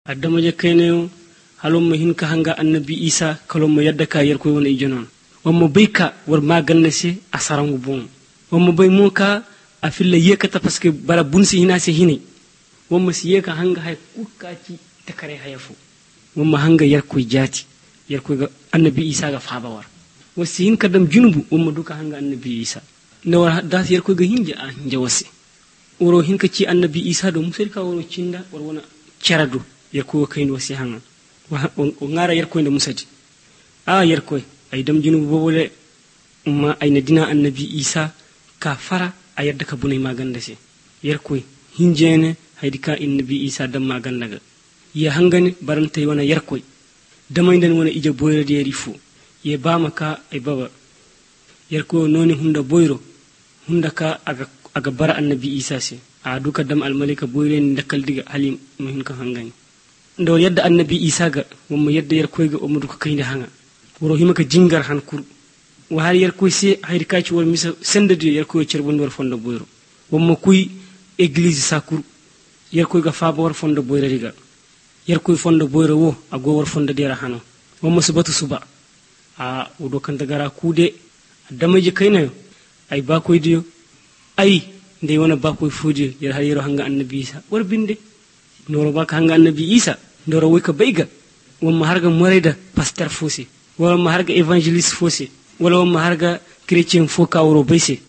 addama je kayne halon mo hinka hanga annabi isa kalon mo yadda ka yarko wona ijonon wammo bayka war maganna se asarangu bon wammo bay monka afilla yekata parce que bara bunsi hina se hini wammo si yeka hanga hay kukati takare hayafu wammo hanga yarko jati yarko ga annabi isa ga faba war wasi hinka dam junubu wammo duka hanga annabi isa nawar da yarko ga hinje a hinje wasi woro hinka ci annabi isa do musirka woro cinda war wona cerado yarko kayno wasi hanga o ngara yarko nde musati yarko ay dam junubu bobole umma ay na dina annabi isa ka fara a yadda ka bunay maganda se yarko hinjene haydi ka annabi isa dam maganda ga ya hangane barantay wana yarko damaynden wona ije boyre de rifu ye bama ka ay baba yarko noni hunda boyro hunda ka aga bara annabi isa se a duka dam al malika boyre ndakal diga halim muhin ka hangani ndo yadda annabi isa ga wamma yadda yarko ga o mudu ko kayne hanga woro himaka jingar han kur wa har yarko se hayri kaci wor misa sendade yarko cerbon wor fondo boyro wamma kuy église sakur yarko ga faaba wor fondo boyro riga yarko fondo boyro wo ago wor fondo dera hano wamma subatu suba udo kan dagara kude damaje kayna ay ba koy diyo ay nde wona ba koy fudi yar har yero hanga annabi isa wor binde ndoro ba hanga annabi isa ndoro woy ka bayga wamma harga moreda pasteur fosi wala ma harga evangeliste fosi wala ma harga chrétien fo ka woro bayse